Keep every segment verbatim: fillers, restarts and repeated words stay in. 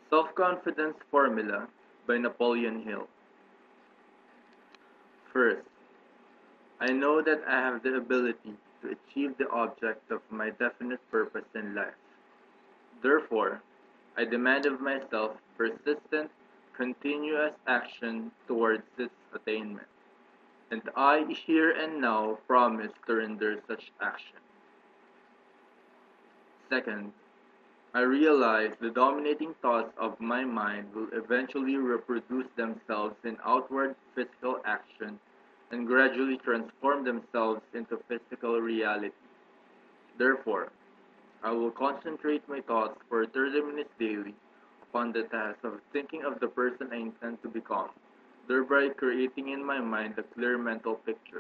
Self-Confidence Formula by Napoleon Hill. First, I know that I have the ability to achieve the object of my definite purpose in life. Therefore, I demand of myself persistent, continuous action towards its attainment, and I here and now promise to render such action. Second, I realize the dominating thoughts of my mind will eventually reproduce themselves in outward physical action and gradually transform themselves into physical reality. Therefore, I will concentrate my thoughts for thirty minutes daily upon the task of thinking of the person I intend to become, thereby creating in my mind a clear mental picture.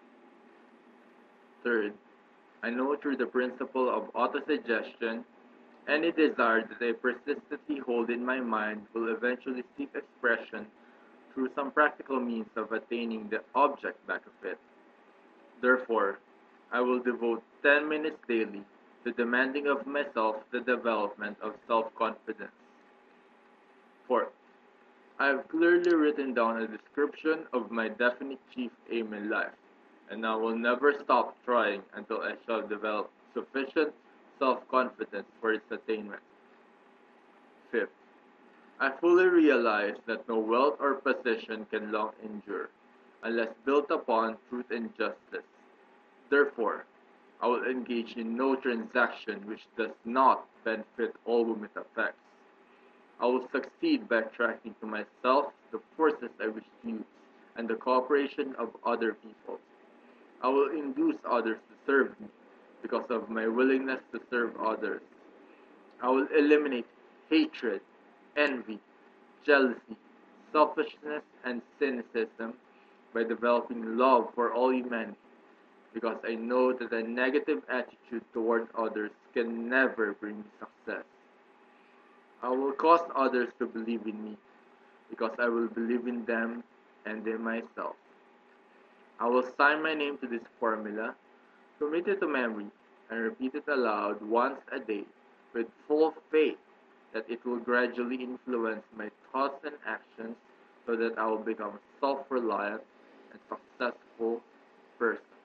Third, I know through the principle of autosuggestion, any desire that I persistently hold in my mind will eventually seek expression through some practical means of attaining the object back of it. Therefore, I will devote ten minutes daily to demanding of myself the development of self-confidence. Fourth, I have clearly written down a description of my definite chief aim in life, and I will never stop trying until I shall develop sufficient self-confidence for its attainment. Fifth, I fully realize that no wealth or position can long endure, unless built upon truth and justice. Therefore, I will engage in no transaction which does not benefit all whom it affects. I will succeed by attracting to myself the forces I wish to use and the cooperation of other people. I will induce others to serve me because of my willingness to serve others. I will eliminate hatred, envy, jealousy, selfishness, and cynicism by developing love for all humanity because I know that a negative attitude toward others can never bring me success. I will cause others to believe in me because I will believe in them and in myself. I will sign my name to this formula, commit it to memory, and repeat it aloud once a day with full faith that it will gradually influence my thoughts and actions so that I will become a self reliant and successful person.